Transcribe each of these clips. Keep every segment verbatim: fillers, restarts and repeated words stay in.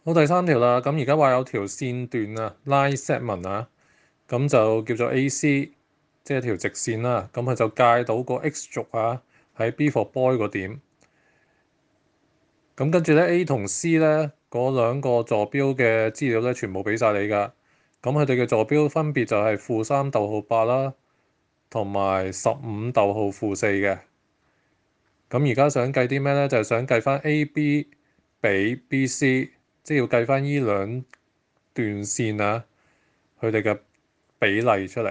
好，第三條啦，咁而家話有條線段啊，line segment 啊，咁就叫做 A C，即係條直線啦。咁佢就界到個 X 軸啊喺 B for boy 個點。咁跟住咧 A 同 C 咧嗰兩個坐標嘅資料咧，全部俾晒你㗎。咁佢哋嘅坐標分別就係負三逗號八啦，同埋十五逗號負四嘅。咁而家想計啲咩咧？就係、是、想計翻 A B 比 B C，即係要計翻依兩段線啊，佢哋嘅比例出嚟，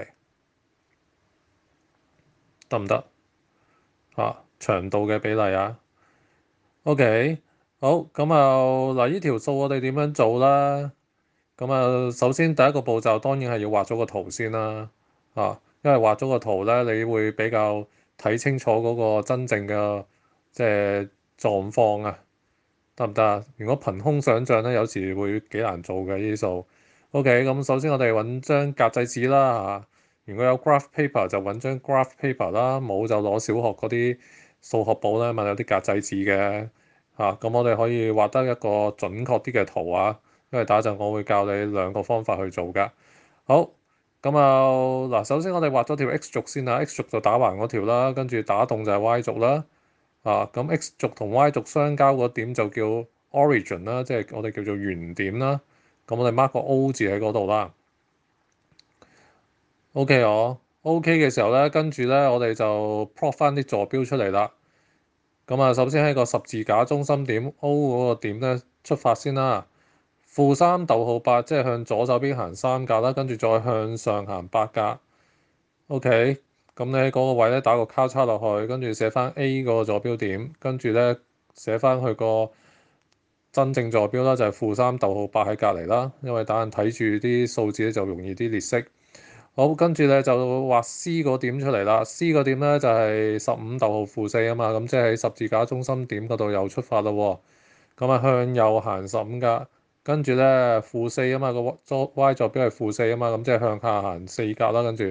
得唔得？嚇，長度嘅比例啊。OK，好，咁啊嗱，呢條數我哋點樣做啦？咁啊，首先第一個步驟當然係要畫咗個圖先啦。啊，因為畫咗個圖咧，你會比較睇清楚嗰個真正嘅即係狀況啊。得唔得啊？如果憑空想像咧，有時會幾難做嘅呢啲數。OK，咁首先我哋揾張格仔紙啦嚇。如果有 graph paper 就揾張 graph paper 啦，冇就攞小學嗰啲數學簿咧，咪有啲格仔紙嘅嚇。咁我哋可以畫得一個準確啲嘅圖啊，因為打陣我會教你兩個方法去做㗎。好，咁啊嗱，首先我哋畫咗條 x 軸先啦，x 軸就打橫嗰條啦，跟住打戙就係 y 軸啦。啊，咁 x 軸同 y 軸相交嗰點就叫 origin 啦，即係我哋叫做原點啦。咁我哋 mark 個 O 字喺嗰度啦。OK 我 OK 嘅時候咧，跟住咧我哋就 plot 翻啲坐標出嚟啦。咁啊，首先喺個十字架中心點 O 嗰個點咧出發先啦。負三逗號八，即係向左手邊行三格啦，跟住再向上行八格。OK，咁你喺嗰個位咧打個交叉落去，跟住寫翻 A 個坐標點，跟住咧寫翻佢個真正坐標啦，就係負三逗號八喺隔離啦。因為等人睇住啲數字咧就容易啲列式。好，跟住咧就畫 C 個點出嚟啦。C 個點咧就係十五逗號負四啊嘛，咁即係喺十字架中心點嗰度又出發啦喎。咁啊向右行十五格，跟住咧負四啊嘛，個 Y 坐標係負四啊嘛，咁即係向下行四格啦，跟住。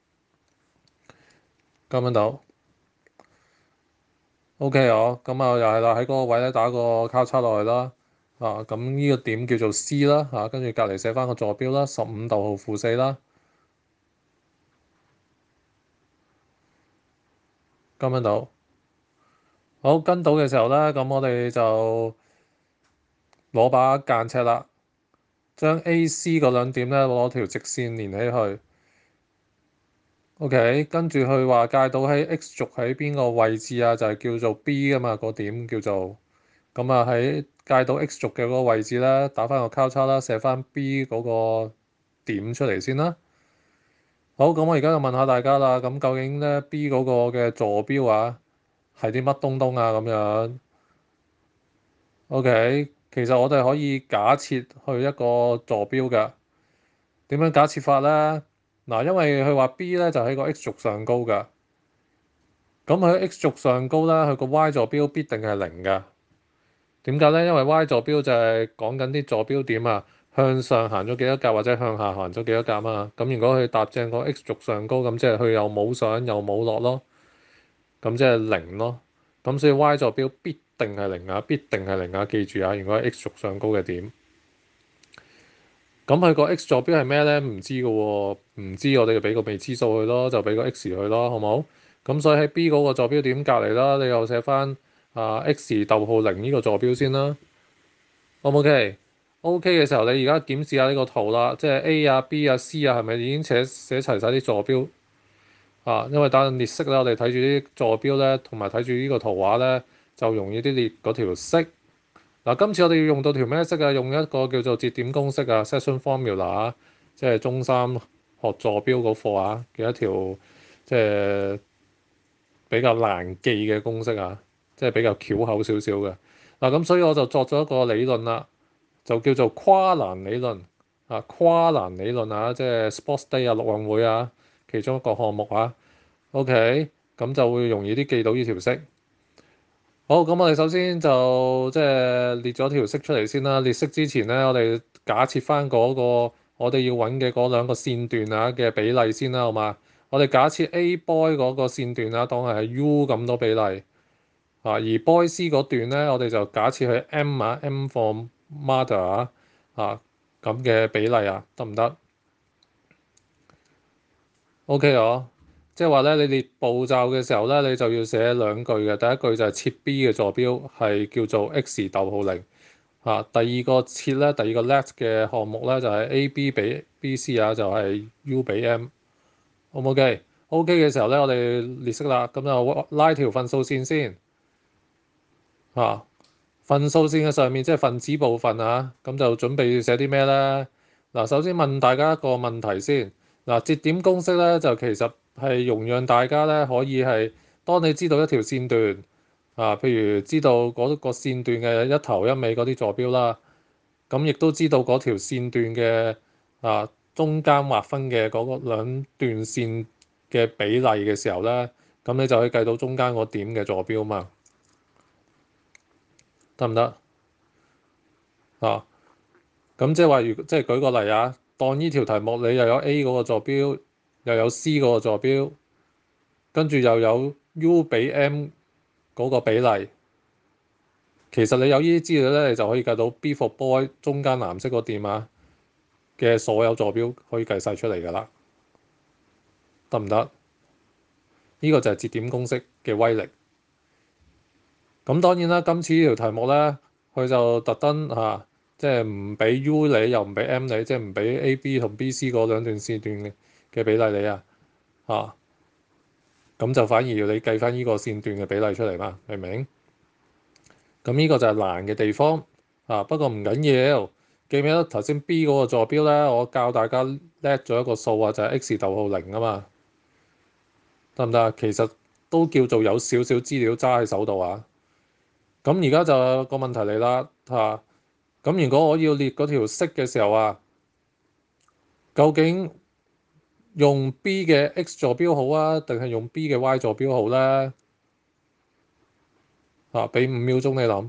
咁樣到，OK 哦，咁啊又係啦，喺嗰個位咧打個交叉落去啦，啊咁呢個點叫做 C 啦，嚇、啊，跟住隔離寫翻個坐標啦，十五逗號負四啦，咁樣到，好跟到嘅時候咧，咁我哋就攞把間尺啦，將 A、C 嗰兩點咧攞條直線連起去，OK，跟住佢話界到喺 X 軸喺邊個位置啊，就係、是、叫做 B 啊嘛，個點叫做。咁啊喺界到 X 軸嘅嗰個位置咧，打翻個交叉啦，寫翻 B 嗰個點出嚟先啦。好，咁我而家就問下大家啦，咁究竟咧 B 嗰個嘅坐標啊係啲乜東東啊咁樣？OK，其實我哋可以假設去一個坐標㗎。點樣假設法咧？嗱，因為佢話 B 咧就喺個 X 軸上高㗎，咁佢喺 X 軸上高咧，佢個 Y 坐標必定係零㗎。點解咧？因為 Y 坐標就係講緊啲坐標點啊，向上行咗幾多格或者向下行咗幾多格啊。咁如果佢搭正個 X 軸上高，咁即係佢又冇上又冇落咯，咁即係零咯。咁所以 Y 坐標必定係零啊，必定係零啊，記住啊！如果係 X 軸上高嘅點，咁佢個 X 坐標係咩咧？唔知嘅喎，唔知我哋就俾個未知數佢咯，就俾個 X 佢咯，好冇？咁所以喺 B 嗰個坐標點隔離啦，你又寫翻啊 X 逗號零呢個坐標先啦。O 唔 OK？OK 嘅時候，你而家檢視下呢個圖啦，即係 A 啊、B 啊、C 啊，係咪已經寫寫齊晒啲坐標啊？因為等陣列式咧，我哋睇住啲坐標咧，同埋睇住呢個圖畫咧，就容易啲列嗰條式。嗱、啊，今次我哋要用到條咩式啊？用一個叫做節點公式啊 （section formula） 啊，即係中三學坐標嗰課啊嘅一條即係比較難記嘅公式啊，即係比較巧口少少嘅。嗱、啊，咁所以我就作咗一個理論啦。就叫做跨欄理論啊，跨欄理論啊，即係 Sports Day 啊，陸運會啊，其中一個項目啊。OK，咁就會容易啲記到呢條式。好，咁我哋首先就即係列咗條式出嚟先啦。列式之前咧，我哋假設翻嗰個我哋要揾嘅嗰兩個線段啊嘅比例先啦，好嘛？我哋假設 A boy 嗰個線段啊，當係係 U 咁多比例啊，而 boy C 嗰段咧，我哋就假設係 M 啊，M for mother 啊啊咁嘅比例啊，得唔得？OK 哦，即係話咧，你列步驟嘅時候咧，你就要寫兩句嘅。第一句就係設 B 嘅坐標係叫做 x 逗號零啊。第二個設咧，第二個 let 嘅項目咧就係 A B 比 B C 啊，就係 U 比 M。O 唔 OK？OK 嘅時候咧，我哋列式啦，咁就拉條分數線先啊。分數線嘅上面即係分子部分啊，咁就準備寫啲咩咧？嗱，首先問大家一個問題先。嗱，節點公式咧就其實係容讓大家咧可以係，當你知道一條線段啊，譬如知道嗰個線段嘅一頭一尾嗰啲坐標啦，咁亦都知道嗰條線段嘅啊中間劃分嘅嗰個兩段線嘅比例嘅時候咧，咁你就可以計到中間個點嘅坐標嘛，得唔得啊？咁即係話，如即係舉個例啊，當呢條題目你又有 A 嗰個坐標，又有 C 嗰個坐標，跟住又有 U 比 M 嗰個比例，其實你有呢啲資料咧，你就可以計到 B for boy 中間藍色個點啊嘅所有坐標可以計晒出嚟㗎啦，得唔得？呢個就係節點公式嘅威力。咁當然啦，今次呢條題目咧，佢就特登嚇，即係唔俾 U 你，又唔俾 M 你，即係唔俾 A、B 同 B、C 嗰兩段線段嘅嘅比例你啊，嚇，咁就反而要你計翻呢個線段嘅比例出嚟嘛，明唔明？咁呢個就係難嘅地方啊，不過唔緊要，記唔記得頭先 B 嗰個坐標咧？我教大家叻咗一個數啊，就係 x 逗號零啊嘛，得唔得啊？其實都叫做有少少資料揸喺手度啊。咁而家就個問題嚟啦嚇，咁如果我要列嗰條式嘅時候啊，究竟用 B 嘅 x 坐標好啊，定係用 B 嘅 y 坐標好咧？嚇，俾五秒鐘你諗。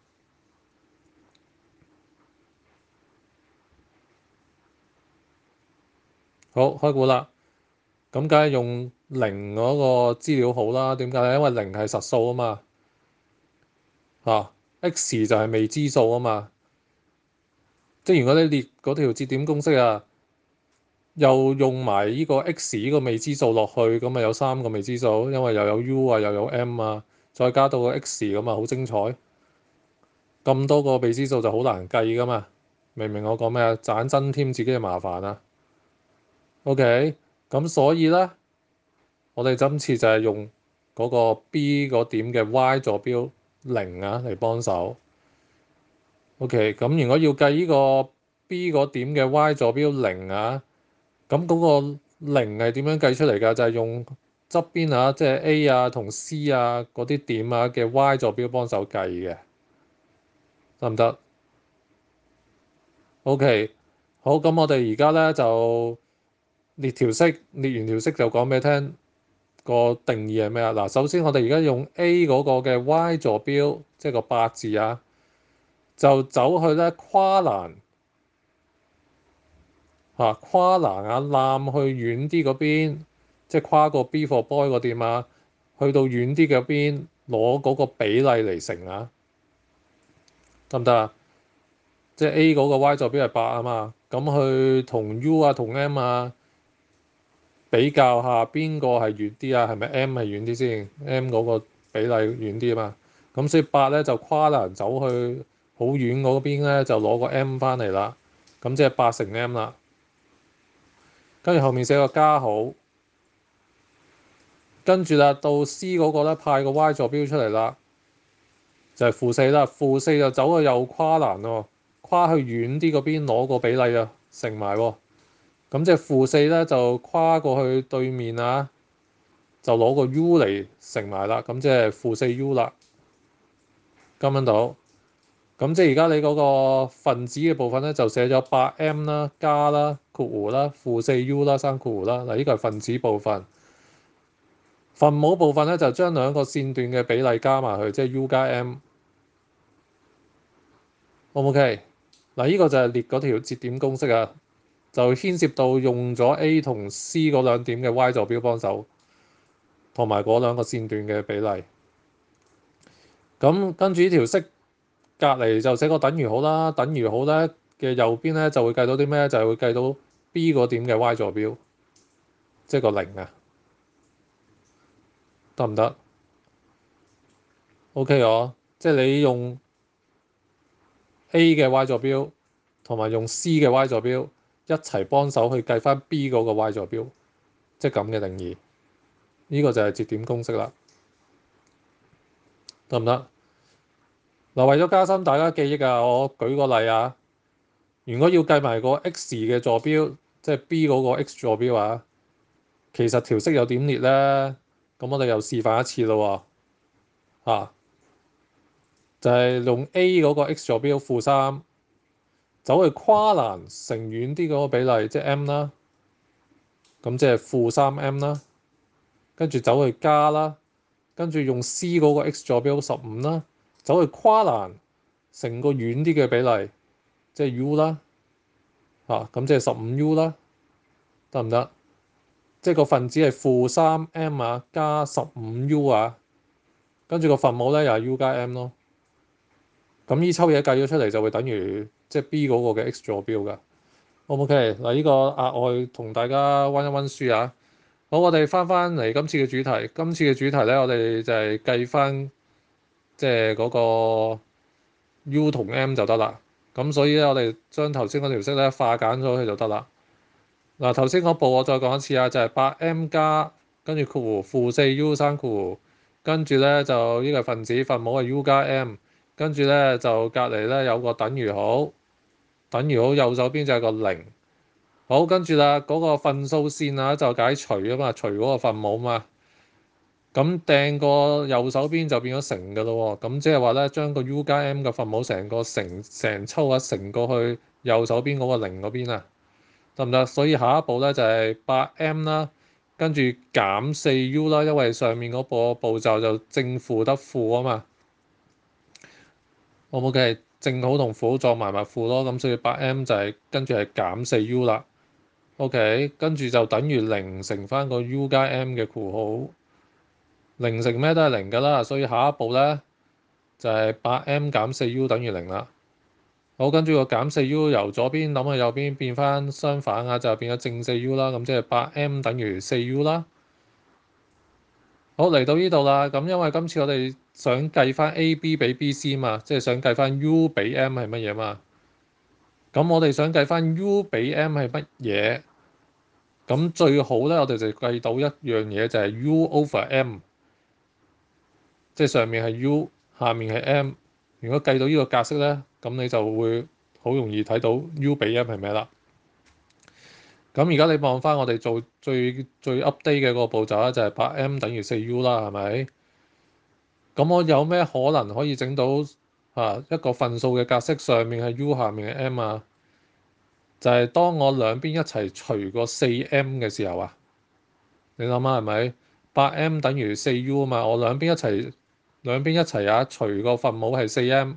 好，開估啦。咁梗係用零嗰個資料好啦。點解咧？因為零係實數啊嘛。嚇，x 就係未知數啊嘛。即係如果你列嗰條節點公式啊，又用埋呢個 x 呢個未知數落去，咁咪有三個未知數，因為又有 u 啊，又有 m 啊，再加到個 x 咁啊，好精彩。咁多個未知數就好難計噶嘛，明唔明我講咩啊？盞增添自己嘅麻煩啊。OK，咁所以咧，我哋今次就係用嗰個 B 嗰點嘅 y 坐標零啊嚟幫手。OK，咁如果要計呢個 B 嗰點嘅 y 坐標零啊，咁嗰個零係點樣計出嚟㗎？就係用側邊啊，即係 A 啊同 C 啊嗰啲點啊嘅 y 坐標幫手計嘅，得唔得？OK，好，咁我哋而家咧就列條式，列完條式就講俾你聽個定義係咩啊？嗱，首先我哋而家用 A 嗰個嘅 y 坐標，即係個八字啊，就走去咧跨欄嚇，跨欄啊，攬去遠啲嗰邊，即係跨過 B for boy 個點啊，去到遠啲嗰邊攞嗰個比例嚟乘啊，得唔得啊？即係 A 嗰個 y 坐標係八啊嘛，咁去同 U 啊同 M 啊比較下邊個係遠啲啊？係咪 M 係遠啲先？M 嗰個比例遠啲啊嘛，咁所以八咧就跨欄走去好遠嗰邊咧就攞個 M 翻嚟啦，咁即係八乘 M 啦，跟住後面寫個加號。跟住啦，到 C 嗰個咧派個 y 坐標出嚟啦，就係負四啦。負四就走去又跨欄喎，跨去遠啲嗰邊攞個比例啊，乘埋喎。咁即係負四咧就跨過去對面啊，就攞個 U 嚟乘埋啦。咁即係負四 U 啦，跟唔跟到？咁即係而家你嗰個分子嘅部分咧就寫咗八 M 啦，加啦，括弧啦，負四 U 啦，生括弧啦。嗱，呢個係分子部分。分母部分咧就將兩個線段嘅比例加埋去，即係 U 加 M。O 唔 OK？嗱，呢個就係列嗰條節點公式啊，就牽涉到用咗 A 同 C 嗰兩點嘅 y 坐標幫手，同埋嗰兩個線段嘅比例。咁跟住呢條式隔離就寫個等於號啦，等於號咧嘅右邊咧就會計到啲咩？就係會計到 B 個點嘅 y 坐標，即係個零啊，得唔得？OK 我，即係你用 A 嘅 y 坐標同埋用 C 嘅 y 坐標一齊幫手去計翻 B 嗰個 y 坐標，即係咁嘅定義。呢個就係節點公式啦，得唔得？嗱，為咗加深大家記憶啊，我舉個例啊。如果要計埋個 x 嘅坐標，即係 B 嗰個 x 坐標啊，其實條式有點列咧？咁我哋又示範一次咯喎，啊，就係用 A 嗰個 x 坐標負三，走去跨欄乘遠啲嗰個比例，即係 m 啦，咁即係負三 m 啦，跟住走去加啦，跟住用 C 嗰個 x 坐標十五啦，走去跨欄乘個遠啲嘅比例，即係 u 啦，啊，咁即係十五 u 啦，得唔得？即係個分子係負三 m 啊，加十五 u 啊，跟住個分母咧又係 u 加 m 咯。咁呢抽嘢計咗出嚟就會等於即係 B 嗰個嘅 x 坐標㗎。O 唔 OK？嗱，呢個額外同大家溫一溫書啊。好，我哋翻翻嚟今次嘅主題。今次嘅主題咧，我哋就係計翻即係嗰個 u 同 m 就得啦。咁所以咧，我哋將頭先嗰條式咧化簡咗佢就得啦。嗱，頭先嗰步我再講一次啊，就係八 m 加跟住括弧負四 u 生括弧，跟住咧就呢個分子分母係 u 加 m，跟住咧就隔離咧有個等於號，等於號右手邊就係個零。好，跟住啦，嗰個分數線啊就解除啊嘛，除嗰個分母嘛，咁掟個右手邊就變咗乘㗎咯喎，咁即係話咧將個 u 加 m 嘅分母成個乘成抽啊乘過去右手邊嗰個零嗰邊啊。得唔得？所以下一步咧就係八 m 啦，跟住減四 u 啦，因為上面嗰個步驟就正負得負啊嘛。我冇記係正好同負好撞埋埋負咯，咁所以八 m 就係跟住係減四 u 啦。OK，跟住就等於零乘翻個 u 加 m 嘅括號，零乘咩都係零㗎啦，所以下一步咧就係八 m 減四 u 等於零啦。好，跟住個減四 u 由左邊諗去右邊變翻相反啊，就變咗正四 u 啦。咁即係八 m 等於四 u 啦。好，嚟到呢度啦。咁因為今次我哋想計翻 A B 比 B C 嘛，即係想計翻 u 比 m 係乜嘢嘛。咁我哋想計翻 u 比 m 係乜嘢？咁最好咧，我哋就計到一樣嘢就係 u over m，即係上面係 u，下面係 m。如果計到呢個格式咧，咁你就會好容易睇到 u 比 m 係咩啦。咁而家你望翻我哋做最最 update 嘅個步驟咧，就係八 m 等於四 u 啦，係咪？咁我有咩可能可以整到啊一個分數嘅格式，上面係 u，下面係 m 啊？就係當我兩邊一齊除個四 m 嘅時候啊，你諗下係咪？八 m 等於四 u 啊嘛，我兩邊一齊兩邊一齊啊，除個分母係四 m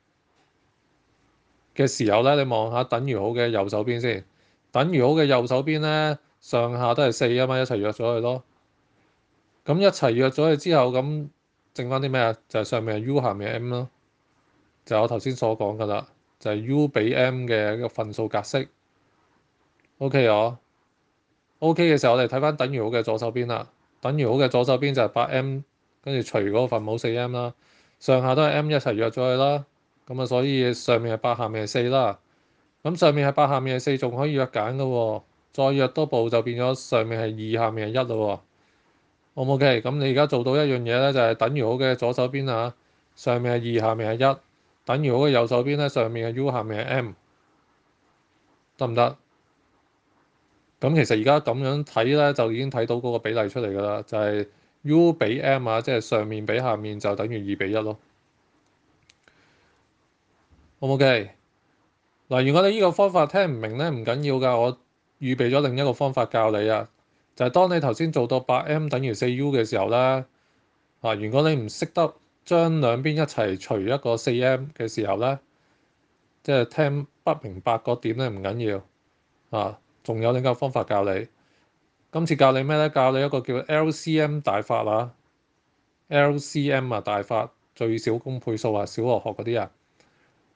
嘅時候咧，你望下等於號嘅右手邊先，等於號嘅右手邊咧，上下都係四啊嘛，一齊約咗佢咯。咁一齊約咗佢之後，咁剩翻啲咩啊？就係上面係 u，下面係 m 咯。就係我頭先所講噶啦，就係 u 比 m 嘅一個分數格式。OK 我 OK 嘅時候，我哋睇翻等於號嘅左手邊啦。等於號嘅左手邊就係八 m，跟住除嗰個分母四 m 啦，上下都係 m 一齊約咗佢啦。咁啊，所以上面係八，下面係四啦。咁上面係八，下面係四，仲可以約揀噶喎。再約多步就變咗上面係二，下面係一咯喎。O 唔 OK？咁你而家做到一樣嘢咧，就係等於號嘅左手邊啊，上面係二，下面係一；等於號嘅右手邊咧，上面係 u，下面係 m，得唔得？咁其實而家咁樣睇咧，就已經睇到嗰個比例出嚟㗎啦，就係 u 比 m 啊，即係上面比下面就等於二比一咯。O 唔 OK？嗱，如果你呢個方法聽唔明咧，唔緊要㗎，我預備咗另一個方法教你啊，就係當你頭先做到八 m 等於四 u 嘅時候咧，啊，如果你唔識得將兩邊一齊除一個四 m 嘅時候咧，即係聽不明白個點咧，唔緊要啊，仲有另一個方法教你。今次教你咩咧？教你一個叫 L C M 大法啊，L C M 啊大法最小公倍數啊，小學學嗰啲啊。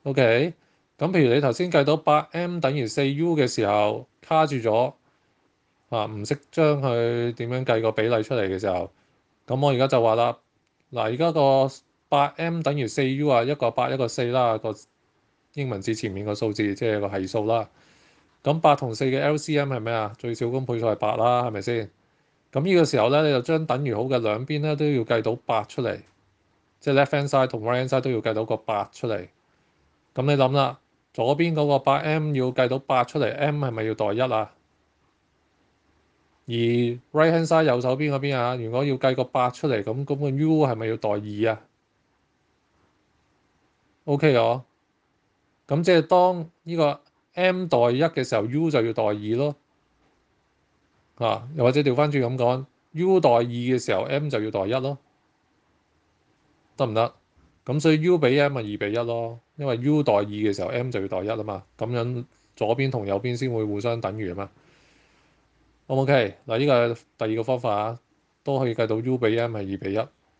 OK，咁譬如你頭先計到八 m 等於四 u 嘅時候卡住咗啊，唔識將佢點樣計個比例出嚟嘅時候，咁我而家就話啦，嗱，而家個八 m 等於四 u 啊，一個八一個四啦，個英文字前面個數字即係個係數啦。咁八同四嘅 L C M 係咩啊？最小公倍數係八啦，係咪先？咁呢個時候咧，你就將等於號嘅兩邊咧都要計到八出嚟，即係 left hand side 同 right hand side 都要計到個八出嚟。咁你諗啦，左邊嗰個八 m 要計到八出嚟，m 係咪要代一啊？而 right hand side 右手邊嗰邊啊，如果要計個八出嚟，咁咁個 u 係咪要代二啊？OK 哦，咁即係當呢個 m 代一嘅時候，u 就要代二咯。啊，又或者調翻轉咁講，u 代二嘅時候，m 就要代一咯，得唔得？咁所以 u 比 m 咪二比一咯，因為 u 代二嘅時候，m 就要代一啊嘛，咁樣左邊同右邊先會互相等於啊嘛。O 唔 OK？嗱，呢個係第二個方法啊，都可以計到 u 比 m 係二比一。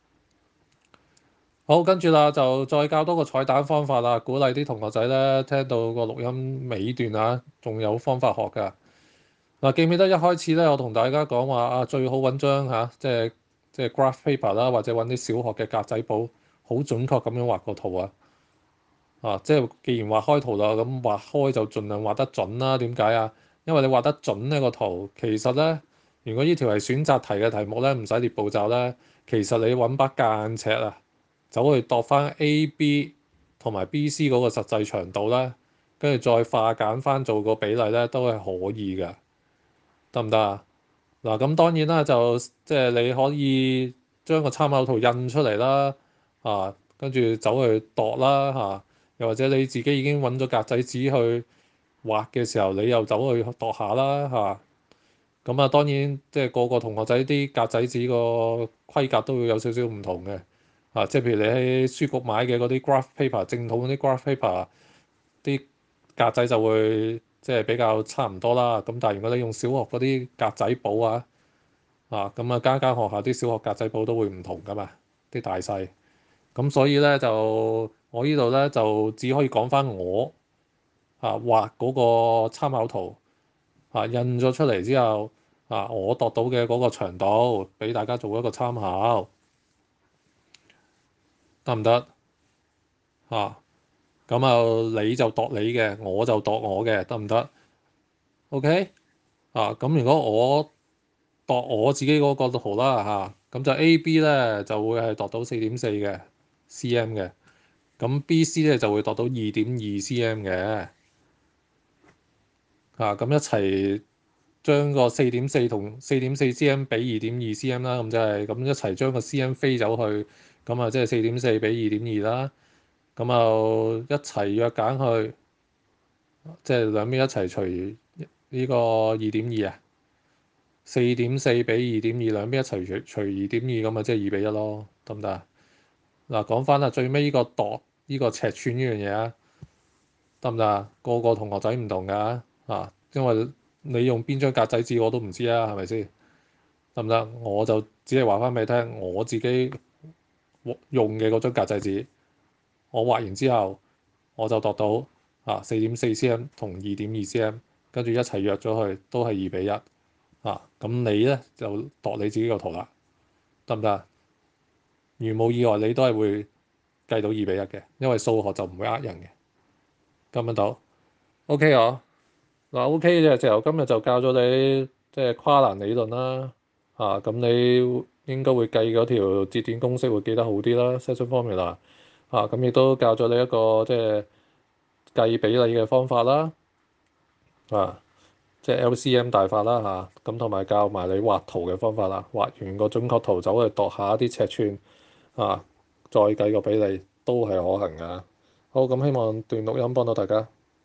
好，跟住啦，就再教多個彩蛋方法啦，鼓勵啲同學仔咧聽到個錄音尾段啊，仲有方法學㗎。嗱，記唔記得一開始咧，我同大家講話啊，最好揾張嚇，即係即係 graph paper 啦，或者揾啲小學嘅格仔簿，好準確咁樣畫個圖啊！啊，即係既然畫開圖啦，咁畫開就盡量畫得準啦。點解啊？因為你畫得準呢個圖，其實咧，如果呢條係選擇題嘅題目咧，唔使列步驟咧，其實你揾把間尺啊，走去度翻 A、B 同埋 B、C 嗰個實際長度咧，跟住再化簡翻做個比例咧，都係可以㗎，得唔得啊？嗱，咁當然啦，就即係你可以將個參考圖印出嚟啦，啊，跟住走去度啦，嚇、啊，又或者你自己已經揾咗格仔紙去畫嘅時候，你又走去度下啦，嚇。咁啊，當然即係個個同學仔啲格仔紙個規格都會有少少唔同嘅，啊，即係譬如你喺書局買嘅嗰啲 graph paper，正統嗰啲 graph paper，啲格仔就會即係比較差唔多啦。咁但係如果你用小學嗰啲格仔簿啊，啊，咁啊間間學校啲小學格仔簿都會唔同噶嘛，啲大細。咁所以咧就我呢度咧就只可以講翻我啊畫嗰個參考圖啊印咗出嚟之後啊，我度到嘅嗰個長度俾大家做一個參考，得唔得啊？咁啊你就度你嘅，我就度我嘅，得唔得？OK 啊，咁如果我度我自己嗰個圖啦嚇，咁就 A B 咧就會係度到四點四嘅 cm 嘅，咁 B C 咧就會度到二點二 cm 嘅，啊咁一齊將個四點四同四點四 cm 比二點二 cm 啦，咁就係咁一齊將個 cm 飛走去，咁啊即係四點四比二點二啦，咁啊一齊約減去，即係兩邊一齊除呢個二點二啊。四點四比二點二，兩邊一齊除除二點二咁啊，即係二比一咯，得唔得啊？嗱，講翻啦，最尾呢個度呢個尺寸呢樣嘢啊，得唔得啊？個個同學仔唔同㗎啊，因為你用邊張格仔紙我都唔知啊，係咪先？得唔得？我就只係話翻俾你聽，我自己用嘅嗰張格仔紙，我畫完之後我就度到啊四點四 cm 同二點二 cm，跟住一齊約咗去，都係二比一啊。咁你咧就度你自己個圖啦。得唔得？如無意外，你都係會計到二比一嘅，因為數學就唔會呃人嘅。跟唔跟到？OK 啊，嗱 OK 嘅時候，今日就教咗你即係跨欄理論啦。啊，咁你應該會計嗰條節點公式會記得好啲啦，section formula。啊，咁亦都教咗你一個即係計比例嘅方法啦。啊，即係 L C M 大法啦嚇，咁同埋教埋你畫圖嘅方法啦。畫完個準確圖，走去度下啲尺寸。啊，再計個比例都係可行㗎。好，咁希望段錄音幫到大家。